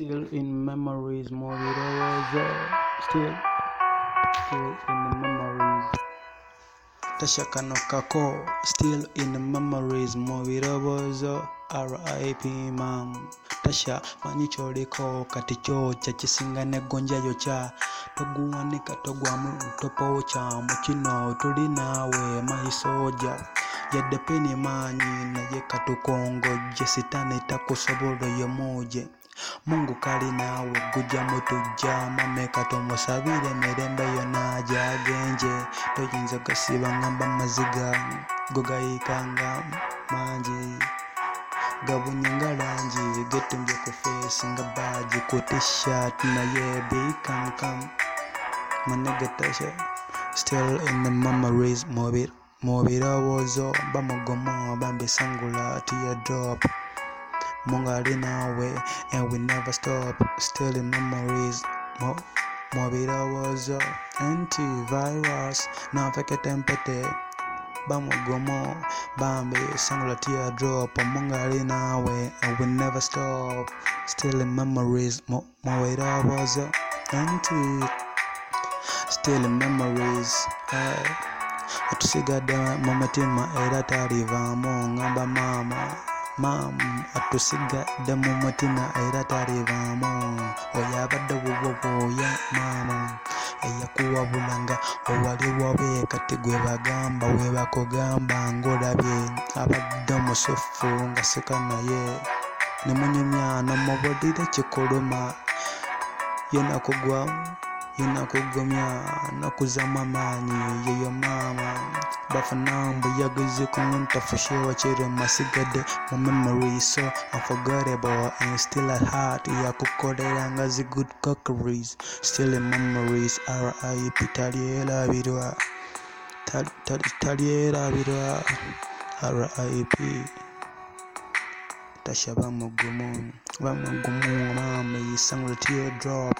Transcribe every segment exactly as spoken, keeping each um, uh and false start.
Still in memories, movie was uh, still, still in the memories. Tasha Kanokako, still in the memories, movie was uh, R I P Mam. Tasha manyicholiko katicho chachisinga negonja yocha toguwanika togwamu topocha mukino tuli nawe mayisoja yadde peni manyi naye katukongo jesitani takusobola yemuje Mungu kali nawe gujja mutujja mame katomusabire mirembe yona jagenje toyinza gasiba ngamba maziga gogayikanga manji gabunyanga lanji getumbye ku face nga baji ku t-shirt naye bikankam manega Tasha still in the memories mobile mobile wozo bamugomo bambe sangula teardrop Mungali nawe and we never stop still in memories Mo mobile wozo antivirus na feke tempete bamugomo bambe sangula teardrop Mungali nawe and we never stop still in memories Mo mobile wozo anti still in memories uh, atusigade mumutima era talivamu ngamba mama mam atusigade mumutima era talivamu oyabadde buboboya mama eyakuwabulanga owali wabe kati gwe bagamba we bakugamba ngolabye abadde musufu nga seka naye nemunyumya nomubulire kikuluma yena kugwa yena kugomya nakuzama manyi yeyo mama bafanambu yaguze kuntafushe wachire masigade mu memory so unforgettable and still at heart yakukolera ngazi good cookeries still in memories R I P taliera birwa taliera birwa R I P Tasha bamugumu bamugumu mama yisangula teardrop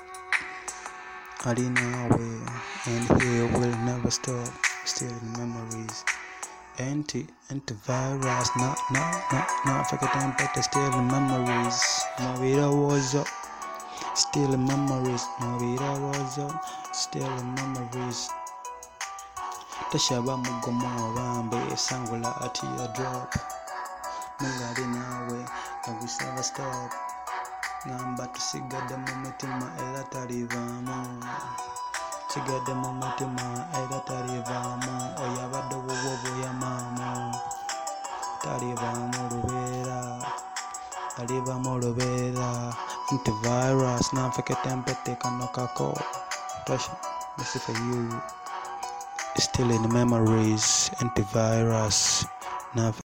Ali nawe and he will never stop still in memories anti antivirus no no no no forget them better still in memories Mavira was up still in memories Mavira was up still in memories Tasha bamugomo bambe sangula at your drop Mungali nawe and we never stop Namba tusigade mumutima era talivamu Sigade mumutima era talivamu oyabadde bubobo ya mama talivamu lubera talivamu lubera antivirus nafeke tempete kanokako Tasha this is for you still in the memories antivirus